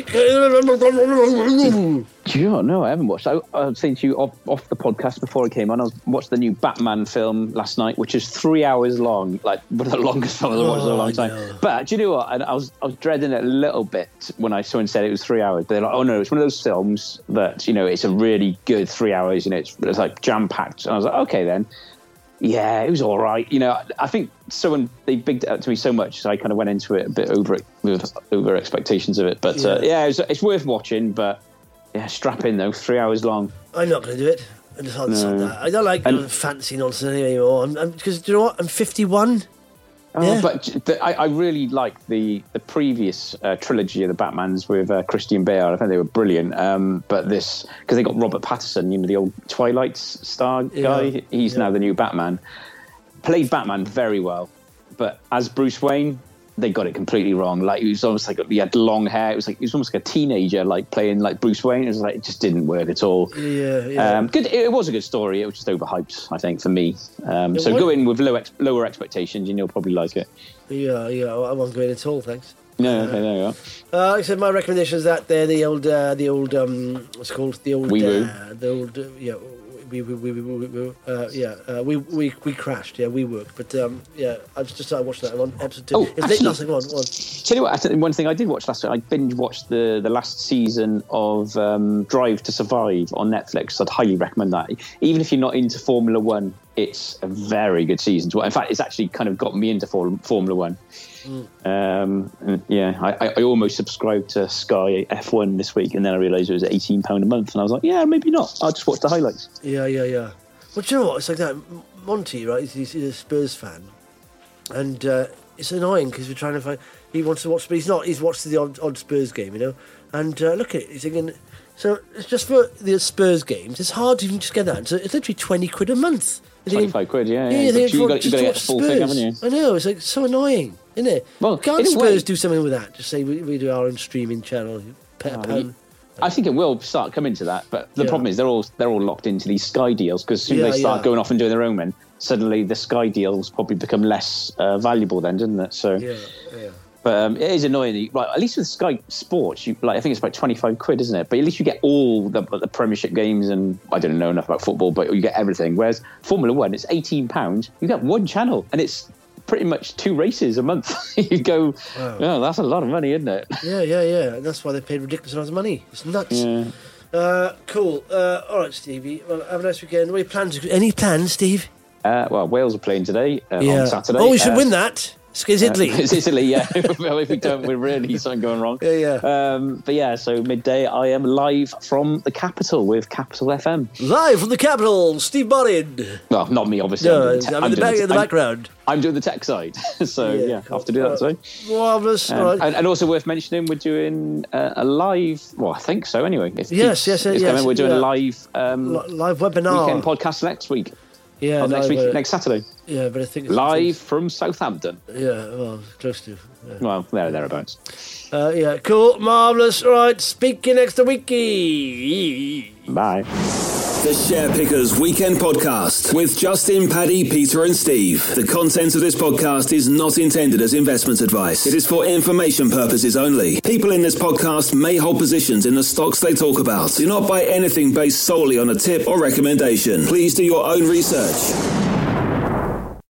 you know? No, I haven't watched. I was saying to you off the podcast before I came on, I watched the new Batman film last night, which is 3 hours long, like one of the longest films I've watched in a long time. But do you know what? I was dreading it a little bit when someone said it was 3 hours. They're like, oh no, it's one of those films that, it's a really good 3 hours, it's like jam-packed. And I was like, okay then. Yeah, it was all right. I think they bigged it up to me so much, so I kind of went into it a bit over expectations of it. But it's worth watching. But yeah, strap in though, 3 hours long. I'm not going to do it. I just can't stop that. I don't like fancy nonsense anymore. Because do you know what? I'm 51. Yeah. But I really liked the previous trilogy of the Batmans with Christian Bale. I think they were brilliant. But this, because they got Robert Pattinson, the old Twilight star guy. He's now the new Batman. Played Batman very well, but as Bruce Wayne, they got it completely wrong. Like he was almost like he had long hair. It was almost like a teenager, like playing like Bruce Wayne. It was like it just didn't work at all. Good. It was a good story. It was just overhyped, I think, for me. So go in with lower expectations, and you'll probably like it. Yeah. I won't go in at all, thanks. No, okay, there you are. Like I said, my recommendation is that they're the old what's it called? The old we crashed. Yeah, we worked. But I just started watching that on episode 2. It's late last one. Tell you what, one thing I did watch last night, I binge watched the last season of Drive to Survive on Netflix. I'd highly recommend that. Even if you're not into Formula One, it's a very good season to watch. In fact, it's actually kind of got me into Formula One. I almost subscribed to Sky F1 this week, and then I realised it was £18 a month, and I was like, yeah, maybe not. I'll just watch the highlights. Yeah. Well, do you know what? It's like that. Monty, right? He's a Spurs fan, and it's annoying because we're trying to find. He wants to watch, but he's not. He's watched the odd Spurs game, And look at it. He's thinking. So it's just for the Spurs games. It's hard to even just get that. So it's literally £20 a month. 25 quid, yeah. You've got to get the full thing, haven't you? I know, it's like so annoying, isn't it? Well, can't Spurs do something with that? Just say we do our own streaming channel. I think it will start coming to that, but the problem is they're all locked into these Sky deals because as soon as they start going off and doing their own one, suddenly the Sky deals probably become less valuable then, doesn't it? So yeah. But it is annoying. Right, at least with Sky Sports, I think it's about 25 quid, isn't it? But at least you get all the Premiership games, and I don't know enough about football, but you get everything. Whereas Formula One, it's £18. You get one channel, and it's pretty much 2 races a month. You go, wow. Oh, that's a lot of money, isn't it? Yeah. And that's why they paid ridiculous amounts of money. It's nuts. Yeah. Cool. All right, Stevie. Well, have a nice weekend. Any plans, Steve? Well, Wales are playing today on Saturday. Oh, we should win that. It's Italy. It's Italy, yeah. If we don't, we're really something going wrong. Yeah. But yeah, so midday, I am live from the capital with Capital FM. Live from the capital, Steve Borin. Well, not me, obviously. No, I'm in the background. I'm doing the tech side, so yeah, cool. I have to do that. So marvellous. Right. And also worth mentioning, we're doing a live. Well, I think so. Anyway, yes. We're doing a live live webinar weekend podcast next week. Yeah, next Saturday. Yeah, but I think it's live from Southampton. Yeah, well, close to. Yeah. Well, thereabouts. Yeah, cool, marvellous. Right, speak you next week. Bye. The Share Pickers Weekend Podcast with Justin, Paddy, Peter and Steve. The content of this podcast is not intended as investment advice. It is for information purposes only. People in this podcast may hold positions in the stocks they talk about. Do not buy anything based solely on a tip or recommendation. Please do your own research.